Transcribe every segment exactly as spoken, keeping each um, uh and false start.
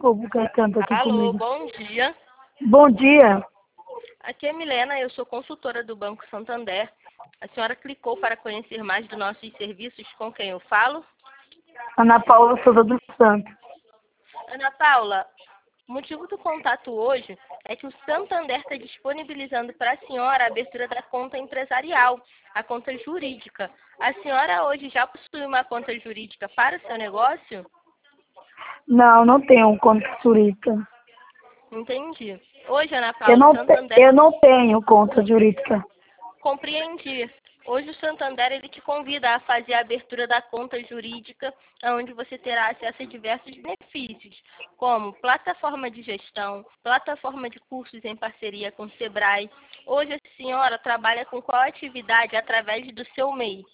povo que canta aqui Alô, comigo. bom dia. Bom dia. Aqui é Milena, eu sou consultora do Banco Santander. A senhora clicou para conhecer mais dos nossos serviços, com quem eu falo? Ana Paula Souza dos Santos. Ana Paula, o motivo do contato hoje é que o Santander está disponibilizando para a senhora a abertura da conta empresarial, a conta jurídica. A senhora hoje já possui uma conta jurídica para o seu negócio? Não, não tenho conta jurídica. Entendi. Hoje, Ana Paula, Eu não, o te- Santander... eu não tenho conta jurídica. Compreendi. Hoje o Santander ele te convida a fazer a abertura da conta jurídica, onde você terá acesso a diversos benefícios, como plataforma de gestão, plataforma de cursos em parceria com o Sebrae. Hoje a senhora trabalha com qual atividade através do seu M E I?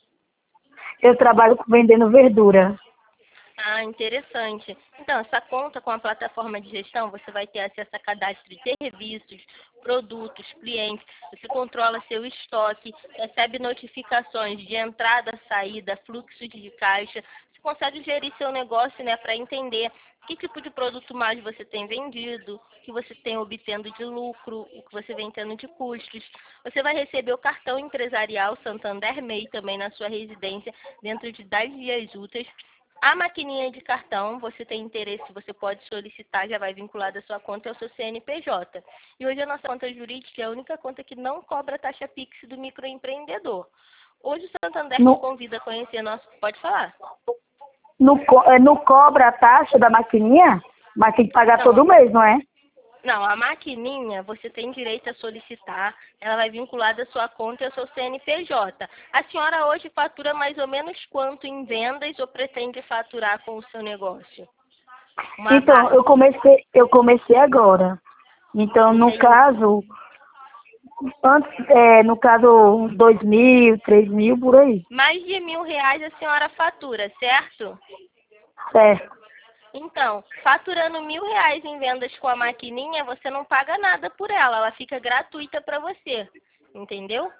Eu trabalho com vendendo verdura. Ah, interessante. Então, essa conta com a plataforma de gestão, você vai ter acesso a cadastro de serviços, produtos, clientes, você controla seu estoque, recebe notificações de entrada, saída, fluxo de caixa, você consegue gerir seu negócio, né, para entender que tipo de produto mais você tem vendido, o que você tem obtendo de lucro, o que você vem tendo de custos. Você vai receber o cartão empresarial Santander M E I também na sua residência dentro de dez dias úteis. A maquininha de cartão, você tem interesse, você pode solicitar, já vai vinculada à sua conta ao seu C N P J. E hoje a nossa conta jurídica é a única conta que não cobra taxa Pix do microempreendedor. Hoje o Santander te No, convida a conhecer nosso... Pode falar. no, co- é, não cobra a taxa da maquininha, mas tem que pagar Não, todo mês, não é? não, a maquininha você tem direito a solicitar, ela vai vinculada à sua conta e ao seu C N P J. A senhora hoje fatura mais ou menos quanto em vendas ou pretende faturar com o seu negócio? Uma Então, base. eu comecei, eu comecei agora. Então, no Entendi. caso, antes, é, no caso, uns dois mil, três mil, por aí. Mais de mil reais a senhora fatura, certo? Certo. Então, faturando mil reais em vendas com a maquininha, você não paga nada por ela, ela fica gratuita para você, entendeu?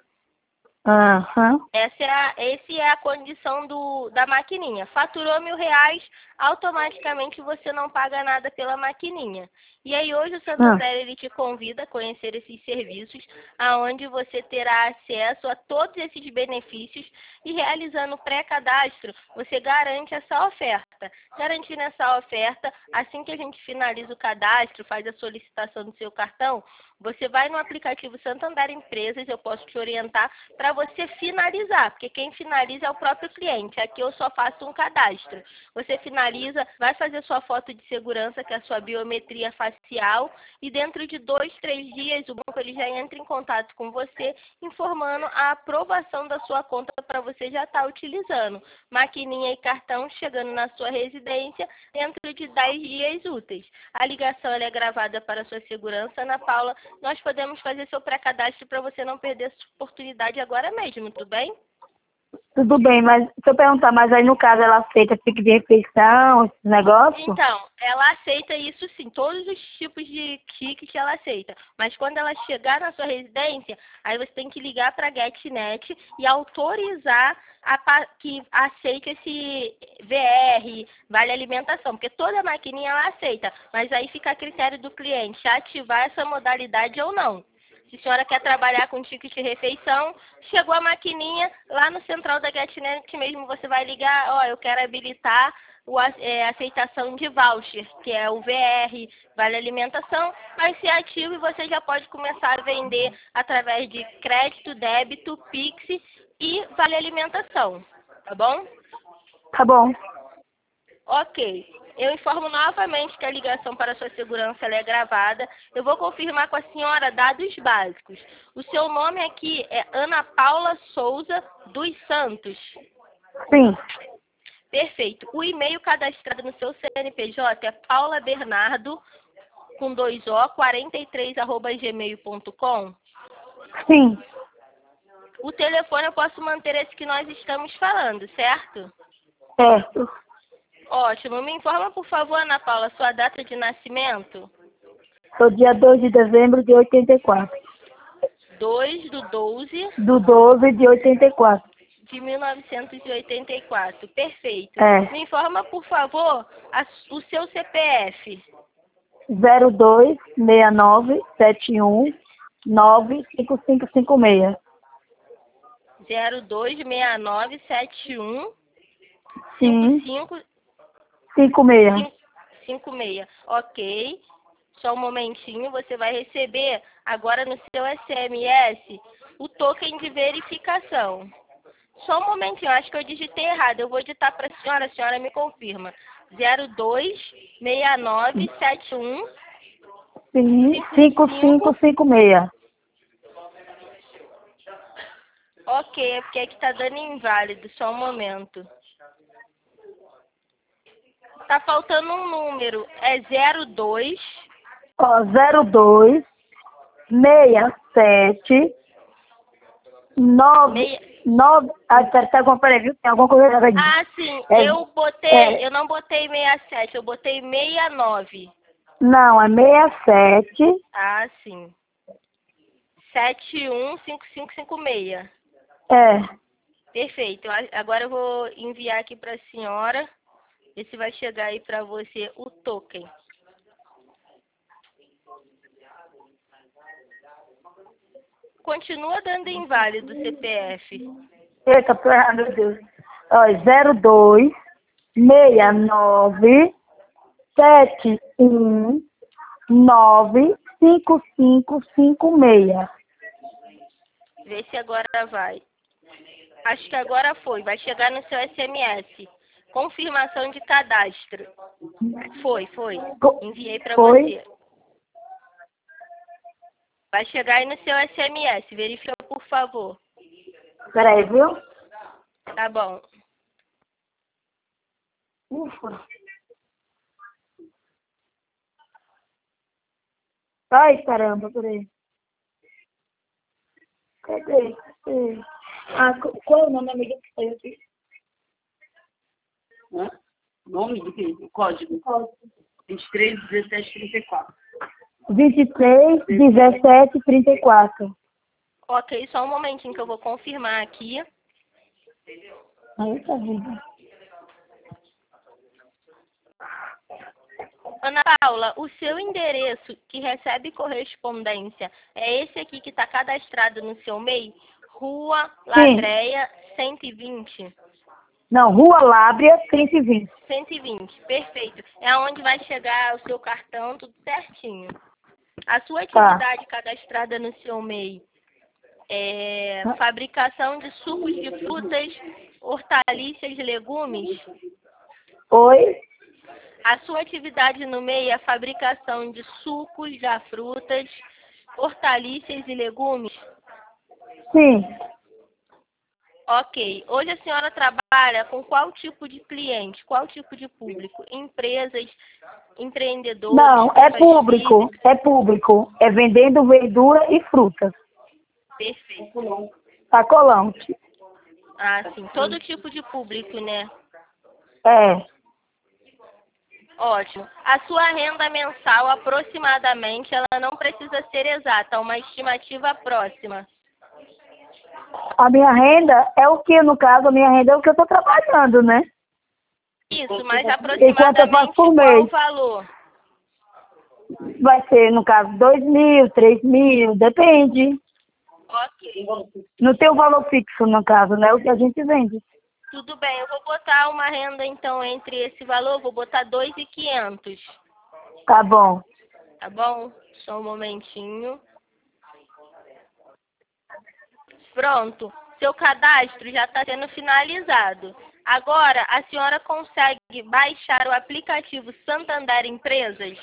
Aham. Essa é a, esse é a condição do, da maquininha. Faturou mil reais, automaticamente você não paga nada pela maquininha. E aí hoje o Ah. Santander ele te convida a conhecer esses serviços, aonde você terá acesso a todos esses benefícios e realizando o pré-cadastro, você garante essa oferta. Garantindo essa oferta, assim que a gente finaliza o cadastro, faz a solicitação do seu cartão, você vai no aplicativo Santander Empresas, eu posso te orientar para você finalizar, porque quem finaliza é o próprio cliente. Aqui eu só faço um cadastro. Você finaliza, vai fazer sua foto de segurança, que é a sua biometria facial, e dentro de dois, três dias o banco ele já entra em contato com você, informando a aprovação da sua conta para você já estar utilizando. Maquininha e cartão chegando na sua residência dentro de dez dias úteis. A ligação ela é gravada para sua segurança, Ana Paula. Nós podemos fazer seu pré-cadastro para você não perder essa oportunidade agora mesmo, tudo bem? Tudo bem, mas se eu perguntar, mas aí no caso ela aceita pique de refeição, esse negócio? Então, ela aceita isso sim, todos os tipos de tickets ela aceita. Mas quando ela chegar na sua residência, aí você tem que ligar para a GetNet e autorizar a, pa- que aceite esse V R, vale alimentação, porque toda maquininha ela aceita, mas aí fica a critério do cliente ativar essa modalidade ou não. Se a senhora quer trabalhar com ticket de refeição, chegou a maquininha, lá no central da GetNet mesmo você vai ligar, ó, eu quero habilitar o, a é, aceitação de voucher, que é o V R, vale alimentação, vai ser ativo e você já pode começar a vender através de crédito, débito, Pix e vale alimentação, tá bom? Tá bom. Ok. Eu informo novamente que a ligação para sua segurança ela é gravada. Eu vou confirmar com a senhora dados básicos. O seu nome aqui é Ana Paula Souza dos Santos. Sim. Perfeito. O e-mail cadastrado no seu C N P J é paulabernardo, com dois O, quarenta e três, arroba gmail ponto com. Sim. O telefone eu posso manter esse que nós estamos falando, certo? Certo. Ótimo. Me informa, por favor, Ana Paula, sua data de nascimento. Sou dia dois de dezembro de oitenta e quatro. dois do doze Do doze de oitenta e quatro. de mil novecentos e oitenta e quatro. Perfeito. É. Me informa, por favor, a- o seu C P F. zero dois seis nove sete um nove cinco cinco cinco seis. zero dois seis nove sete um Sim, cinco cinco seis. cinco cinco seis. Ok. Só um momentinho, você vai receber agora no seu S M S o token de verificação. Só um momentinho, acho que eu digitei errado. Eu vou digitar para a senhora, a senhora me confirma. zero dois seis nove sete um Sim, cinco cinco cinco seis. Ok, é porque aqui tá dando inválido, só um momento. Tá faltando um número, é zero dois Ó, zero dois seis sete nove Meia... nove. Ah, tá, tá bom, peraí, viu? Tem alguma coisa errada aqui. Ah, sim, É, eu botei, é, eu não botei sessenta e sete, eu botei sessenta e nove. não, é seis sete. Ah, sim. sete um cinco cinco cinco seis. É, Perfeito. A- Agora eu vou enviar aqui para a senhora, ver se vai chegar aí para você o token. Continua dando inválido o C P F. eita, tô errado, meu Deus. Ó, zero dois seis nove sete um nove cinco cinco cinco seis. Vê se agora vai. Acho que agora foi. Vai chegar no seu S M S. Confirmação de cadastro. Foi, foi. Enviei para Foi? você. Vai chegar aí no seu S M S. Verifica, por favor. Peraí, viu? Tá bom. Ufa. Ai, caramba, peraí. Cadê? Cadê? Ah, qu- qual é o nome, amiga, que saiu aqui? Hã? Nome do quê? O código? vinte e três, dezessete, trinta e quatro. vinte e três, dezessete, trinta e quatro. Ok, só um momentinho que eu vou confirmar aqui. Aí tá vendo. Ana Paula, o seu endereço que recebe correspondência é esse aqui que está cadastrado no seu M E I? Rua Sim. Ladreia cento e vinte. Não, Rua Lábrea, cento e vinte. cento e vinte, perfeito. É onde vai chegar o seu cartão, tudo certinho. A sua atividade cadastrada no seu M E I é fabricação de sucos de frutas, hortaliças e legumes? Oi? A sua atividade no M E I é a fabricação de sucos de frutas, hortaliças e legumes? Sim. Ok. Hoje a senhora trabalha com qual tipo de cliente? Qual tipo de público? Empresas, empreendedores? Não, é pessoas público. físicas? É público. É vendendo verdura e frutas. Perfeito. Sacolão. Ah, sim. Todo tipo de público, né? É. Ótimo. A sua renda mensal, aproximadamente, ela não precisa ser exata, uma estimativa próxima. A minha renda é o que, no caso, a minha renda é o que eu estou trabalhando, né? Isso, mas Enquanto eu faço aproximadamente por qual mês. o valor? Vai ser, no caso, dois mil, três mil, depende. Ok. Não tem o valor fixo, no caso, né? O que a gente vende. Tudo bem, eu vou botar uma renda, então, entre esse valor, vou botar dois mil e quinhentos. Tá bom. Tá bom? Só um momentinho. Pronto. Seu cadastro já está sendo finalizado. Agora, a senhora consegue baixar o aplicativo Santander Empresas?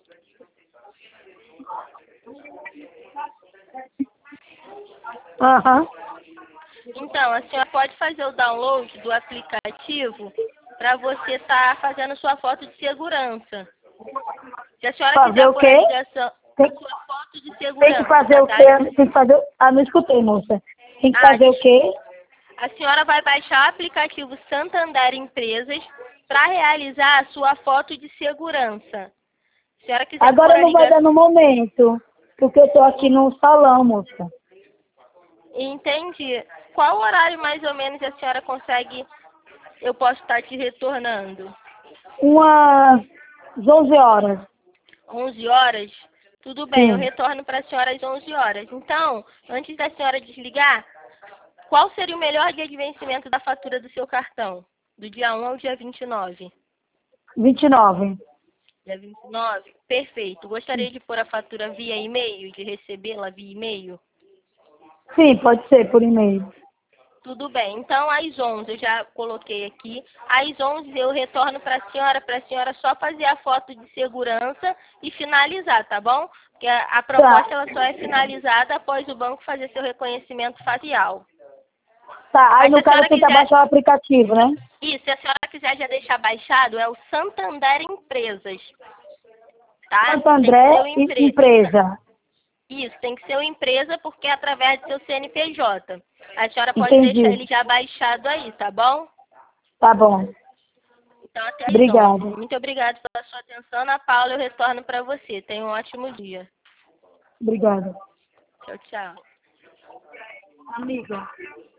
Aham. Então, a senhora pode fazer o download do aplicativo para você estar fazendo sua foto de segurança. Se a senhora Fazer quiser o pôr a quê? ligação, Tem, a sua foto de tem segurança. que fazer o cadastro. quê? Tem que fazer... Ah, não escutei, moça. Tem que Ah, fazer o quê? A senhora vai baixar o aplicativo Santander Empresas para realizar a sua foto de segurança. Se a senhora quiser pôr Agora a não vai dar ligação... no momento, porque eu tô aqui no salão, moça. Entendi. Qual horário mais ou menos a senhora consegue, eu posso estar te retornando? Umas onze horas. onze horas? Tudo bem, Sim. eu retorno para a senhora às onze horas. Então, antes da senhora desligar, qual seria o melhor dia de vencimento da fatura do seu cartão? Do dia um ao dia vinte e nove? vinte e nove. Dia vinte e nove? Perfeito. Gostaria de pôr a fatura via e-mail, de recebê-la via e-mail? Sim, pode ser por e-mail. Tudo bem. Então, às onze, eu já coloquei aqui. Às onze eu retorno para a senhora, para a senhora só fazer a foto de segurança e finalizar, tá bom? Porque a, a proposta ela só é finalizada após o banco fazer seu reconhecimento facial. Tá, aí Mas se no a caso senhora tem que quiser... baixar o aplicativo, né? Isso, se a senhora quiser já deixar baixado, é o Santander Empresas. Tá? Santo Tem que André ser o e empre- empresa. Isso, tem que ser uma empresa porque é através do seu C N P J. A senhora pode Entendi. deixar ele já baixado aí, tá bom? Tá bom. Então, até às Obrigada. onze. Muito obrigada pela sua atenção. Ana Paula, eu retorno para você. Tenha um ótimo dia. Obrigada. Tchau, tchau. Amiga.